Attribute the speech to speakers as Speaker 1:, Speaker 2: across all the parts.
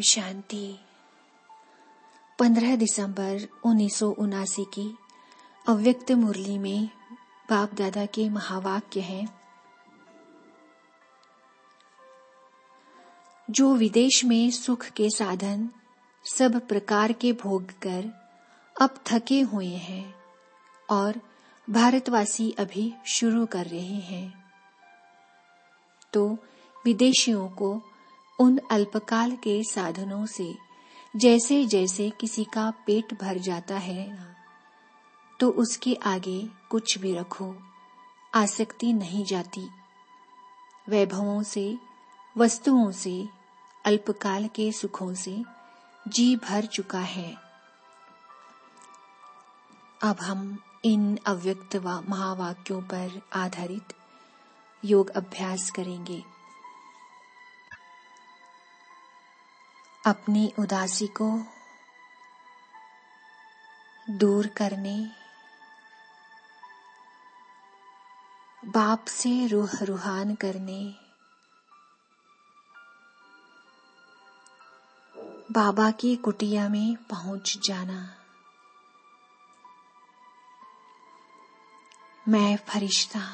Speaker 1: शांति। 15 दिसंबर 1979 की अव्यक्त मुरली में बाप दादा के महावाक्य हैं। जो विदेश में सुख के साधन सब प्रकार के भोग कर अब थके हुए हैं और भारतवासी अभी शुरू कर रहे हैं, तो विदेशियों को उन अल्पकाल के साधनों से जैसे जैसे किसी का पेट भर जाता है, तो उसके आगे कुछ भी रखो आसक्ति नहीं जाती। वैभवों से, वस्तुओं से, अल्पकाल के सुखों से जी भर चुका है। अब हम इन अव्यक्त महावाक्यों पर आधारित योग अभ्यास करेंगे। अपनी उदासी को दूर करने, बाप से रूह रूहान करने, बाबा की कुटिया में पहुंच जाना। मैं फरिश्ता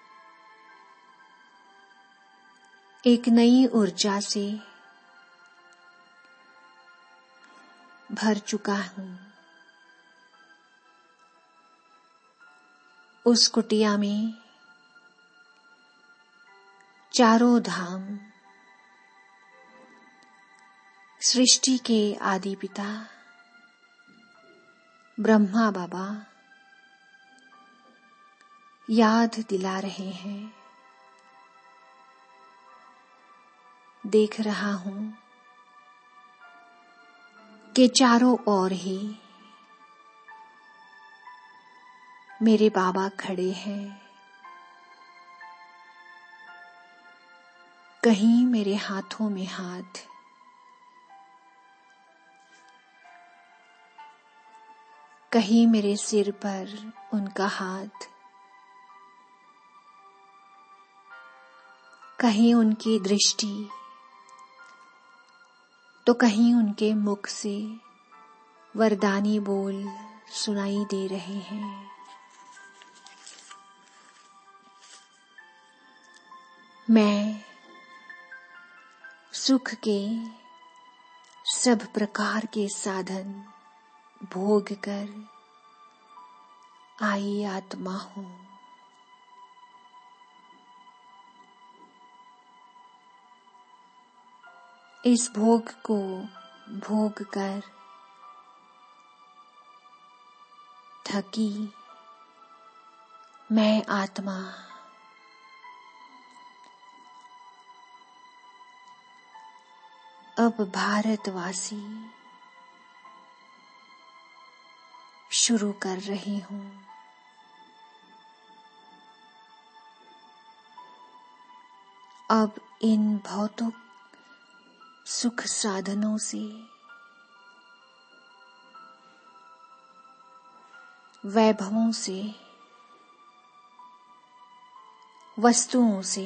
Speaker 1: एक नई ऊर्जा से भर चुका हूं। उस कुटिया में चारों धाम, सृष्टि के आदि पिता ब्रह्मा बाबा याद दिला रहे हैं। देख रहा हूं कि चारों ओर ही मेरे बाबा खड़े हैं। कहीं मेरे हाथों में हाथ, कहीं मेरे सिर पर उनका हाथ, कहीं उनकी दृष्टि, तो कहीं उनके मुख से वरदानी बोल सुनाई दे रहे हैं। मैं सुख के सब प्रकार के साधन भोग कर आई आत्मा हूं। इस भोग को भोग कर थकी मैं आत्मा अब भारतवासी शुरू कर रही हूं। अब इन भौतिक सुख साधनों से, वैभवों से, वस्तुओं से,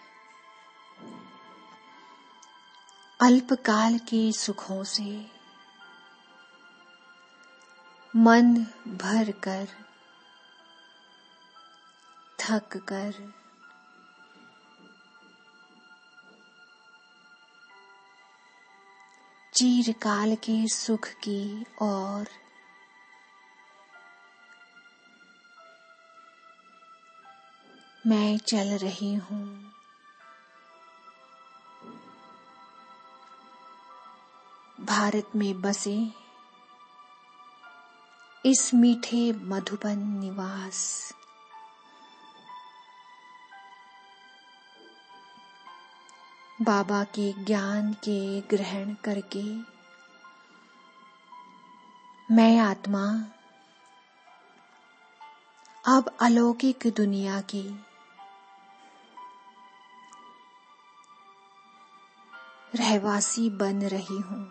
Speaker 1: अल्पकाल के सुखों से मन भर कर, थक कर चिरकाल के सुख की ओर मैं चल रही हूं। भारत में बसे इस मीठे मधुबन निवास, बाबा के ज्ञान के ग्रहण करके मैं आत्मा अब अलौकिक दुनिया की रहवासी बन रही हूं।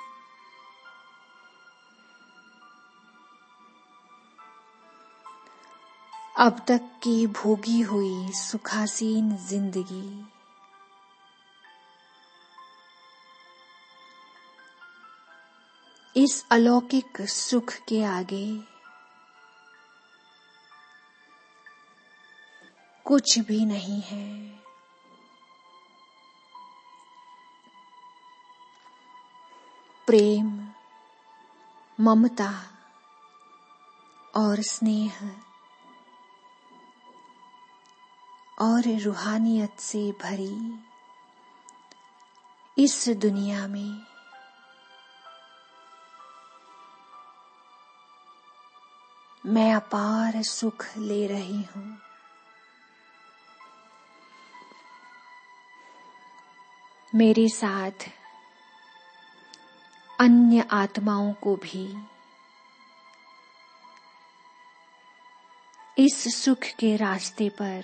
Speaker 1: अब तक की भोगी हुई सुखासीन जिंदगी इस अलौकिक सुख के आगे कुछ भी नहीं है। प्रेम, ममता और स्नेह और रूहानियत से भरी इस दुनिया में मैं अपार सुख ले रही हूँ। मेरे साथ अन्य आत्माओं को भी इस सुख के रास्ते पर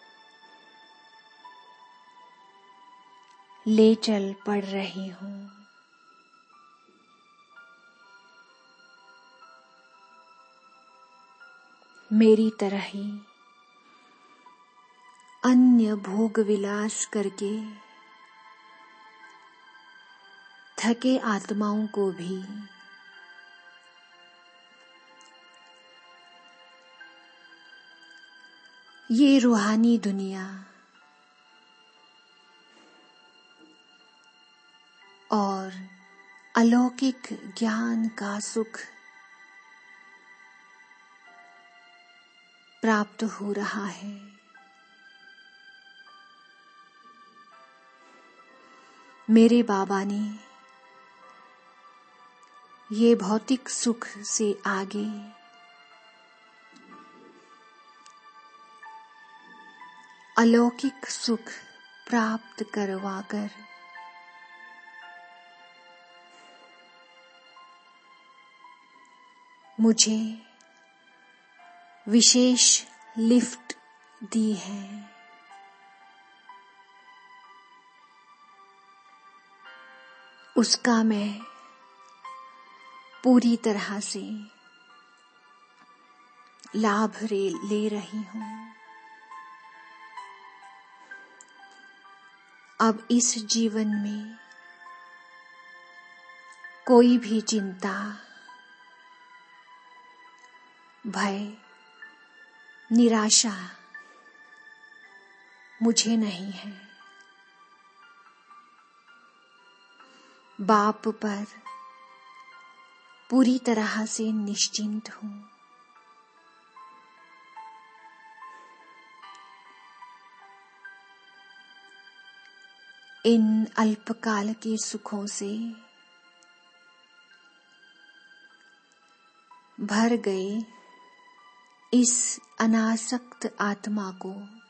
Speaker 1: ले चल पड़ रही हूँ। मेरी तरह ही अन्य भोग विलास करके थके आत्माओं को भी ये रूहानी दुनिया और अलौकिक ज्ञान का सुख प्राप्त हो रहा है। मेरे बाबा ने ये भौतिक सुख से आगे अलौकिक सुख प्राप्त करवाकर मुझे विशेष लिफ्ट दी है। उसका मैं पूरी तरह से लाभ ले रही हूँ। अब इस जीवन में कोई भी चिंता, भय, निराशा मुझे नहीं है। बाप पर पूरी तरह से निश्चिंत हूँ। इन अल्पकाल के सुखों से भर गए इस अनासक्त आत्मा को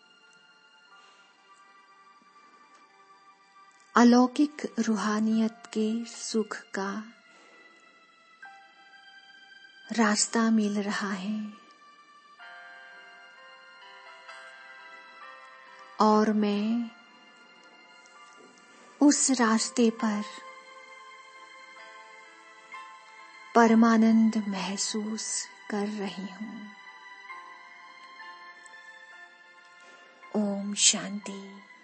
Speaker 1: अलौकिक रूहानियत के सुख का रास्ता मिल रहा है और मैं उस रास्ते पर परमानंद महसूस कर रही हूँ। ओम शांति।